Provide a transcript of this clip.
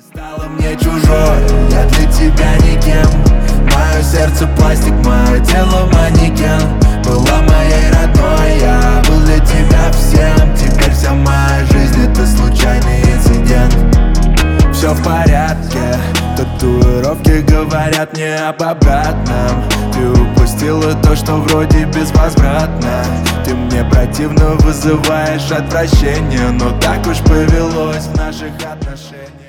Стало мне чужой, я для тебя никем. Мое сердце пластик, мое тело манекен. Была моей родной, я был для тебя всем. Теперь вся моя жизнь это случайный инцидент. Все в порядке, татуировки говорят мне об обратном. Ты упустила то, что вроде безвозвратно. Ты мне противно вызываешь отвращение, но так уж повелось в наших отношениях.